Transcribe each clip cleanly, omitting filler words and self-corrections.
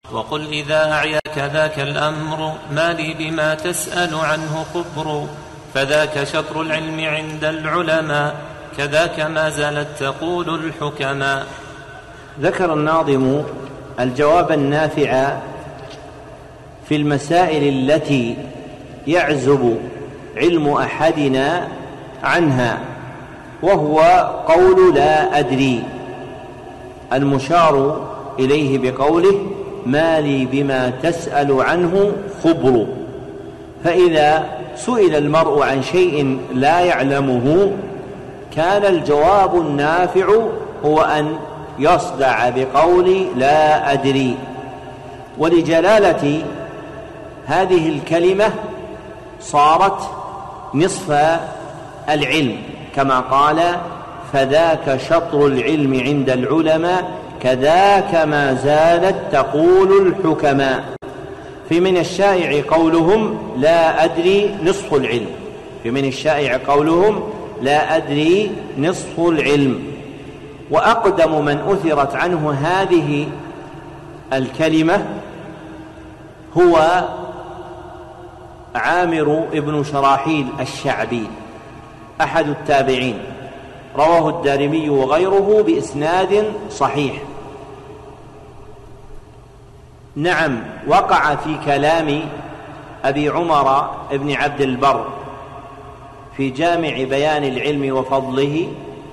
وقل إذا أعياك ذاك الأمر ما لي بما تسأل عنه خبر، فذاك شطر العلم عند العلماء كذاك ما زالت تقول الحكماء. ذكر الناظم الجواب النافع في المسائل التي يعزب علم أحدنا عنها، وهو قول لا أدري، المشار إليه بقوله ما لي بما تسأل عنه خبر. فإذا سئل المرء عن شيء لا يعلمه كان الجواب النافع هو أن يصدع بقول لا أدري. ولجلالة هذه الكلمة صارت نصف العلم، كما قال فذاك شطر العلم عند العلماء كذاك ما زالت تقول الحكماء. فمن الشائع قولهم لا أدري نصف العلم، فمن الشائع قولهم لا أدري نصف العلم. وأقدم من أثرت عنه هذه الكلمة هو عامر ابن شراحيل الشعبي أحد التابعين، رواه الدارمي وغيره بإسناد صحيح. نعم، وقع في كلام أبي عمر ابن عبد البر في جامع بيان العلم وفضله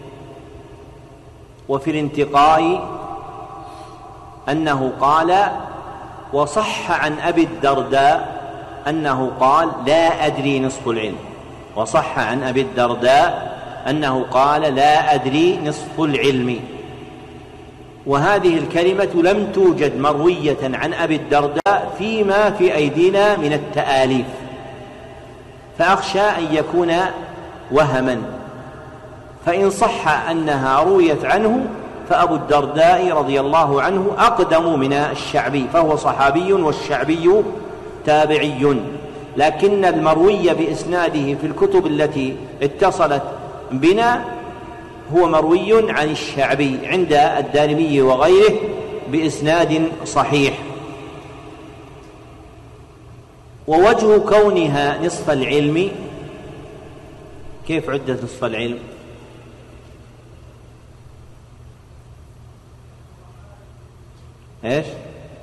وفي الانتقاء أنه قال وصح عن أبي الدرداء أنه قال لا أدري نصف العلم، وصح عن أبي الدرداء أنه قال لا أدري نصف العلم. وهذه الكلمة لم توجد مروية عن أبي الدرداء فيما في أيدينا من التآليف، فأخشى أن يكون وهما، فإن صح أنها رويت عنه فأبو الدرداء رضي الله عنه أقدم من الشعبي، فهو صحابي والشعبي تابعي، لكن المروي بإسناده في الكتب التي اتصلت بنا هو مروي عن الشعبي عند الدارمي وغيره بإسناد صحيح. ووجه كونها نصف العلم، كيف عدت نصف العلم؟ إيش؟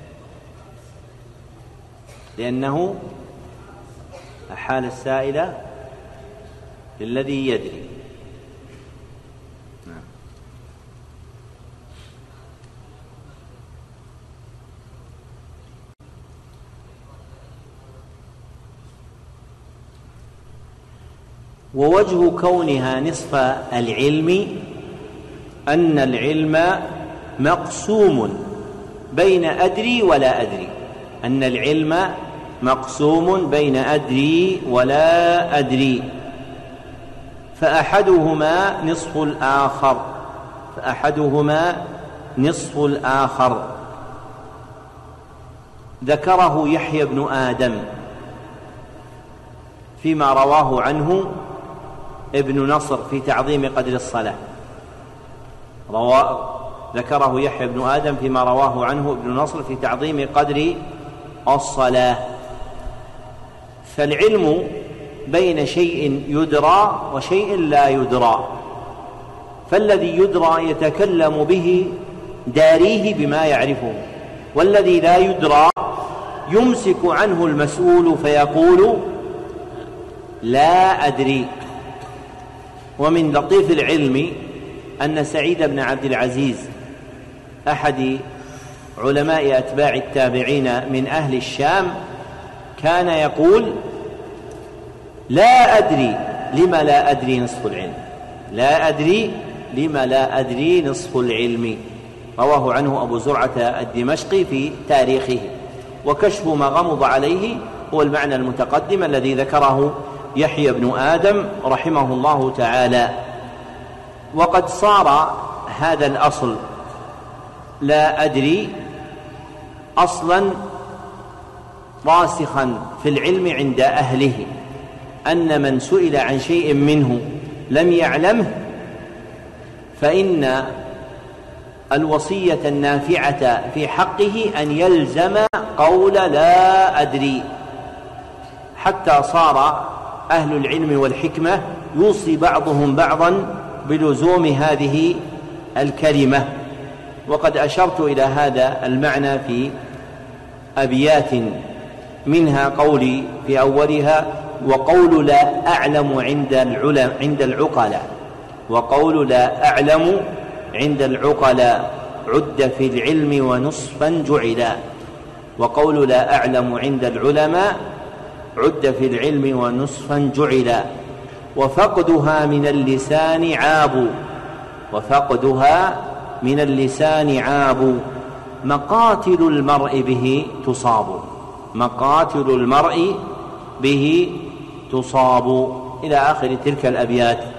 لأنه أحال السائل للذي يدري. ووجه كونها نصف العلم أن العلم مقسوم بين أدري ولا أدري، أن العلم مقسوم بين أدري ولا أدري، فأحدهما نصف الآخر، فأحدهما نصف الآخر. ذكره يحيى بن آدم فيما رواه عنه ابن نصر في تعظيم قدر الصلاة، ذكره يحيى بن آدم فيما رواه عنه ابن نصر في تعظيم قدر الصلاة. فالعلم بين شيء يدرى وشيء لا يدرى، فالذي يدرى يتكلم به داريه بما يعرفه، والذي لا يدرى يمسك عنه المسؤول فيقول لا أدري. ومن لطيف العلم أن سعيد بن عبد العزيز أحد علماء أتباع التابعين من أهل الشام كان يقول لا أدري لما لا أدري نصف العلم، لا أدري لما لا أدري نصف العلم. رواه عنه أبو زرعة الدمشقي في تاريخه. وكشف ما غمض عليه هو المعنى المتقدم الذي ذكره يحيى بن آدم رحمه الله تعالى. وقد صار هذا الأصل لا أدري أصلا راسخا في العلم عند أهله، أن من سئل عن شيء منه لم يعلمه فإن الوصية النافعة في حقه أن يلزم قول لا أدري، حتى صار أهل العلم والحكمة يوصي بعضهم بعضا بلزوم هذه الكلمة. وقد أشرت إلى هذا المعنى في أبيات، منها قولي في أولها: وقول لا أعلم عند العقلاء، وقول لا أعلم عند العقلاء عد في العلم ونصفا جعلا. وقول لا أعلم عند العلماء عد في العلم ونصفا جعلا. وفقدها من اللسان عاب، وفقدها من اللسان عاب، مقاتل المرء به تصاب، مقاتل المرء به تصاب، إلى آخر تلك الأبيات.